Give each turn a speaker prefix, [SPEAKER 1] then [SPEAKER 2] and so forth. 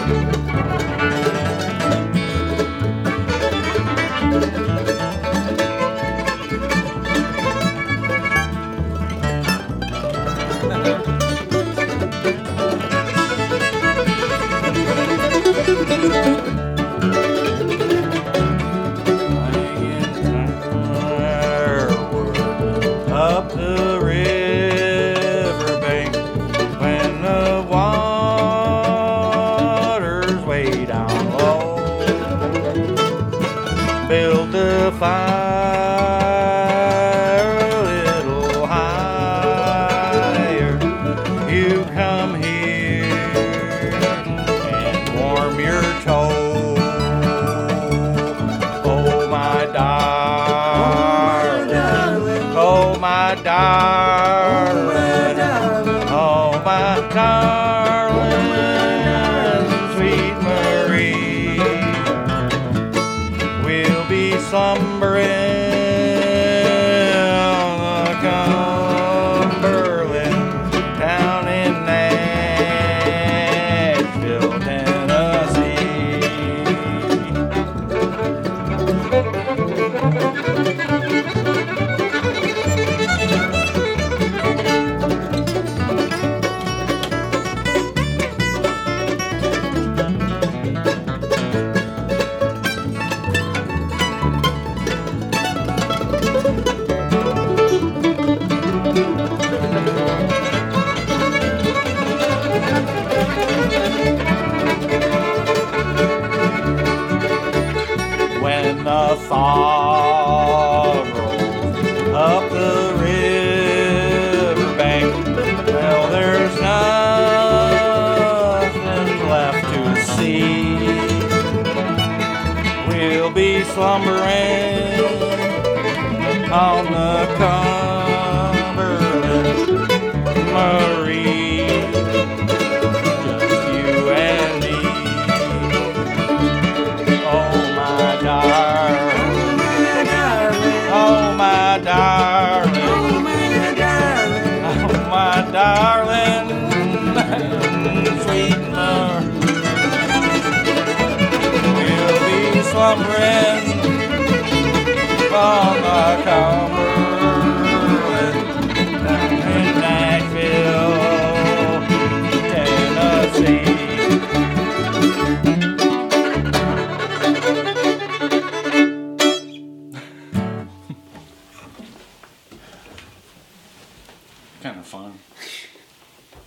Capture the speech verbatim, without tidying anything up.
[SPEAKER 1] Up the riverbank when the water's way down low. Build the fire a little higher. You come here and warm your toe. Oh my darling, oh my darling, oh my darling, sweet Marie. We'll be slumbering on the Cumberland down in Nashville, Tennessee. When the fog rolls up the riverbank, well, there's nothing left to see. We'll be slumbering on the Cumberland, Marie, just you and me. Oh my darling, oh my darling, oh my darling, sweet Marie. We'll be slumbering on the Cumberland down in Nashville, Tennessee. Kind of fun.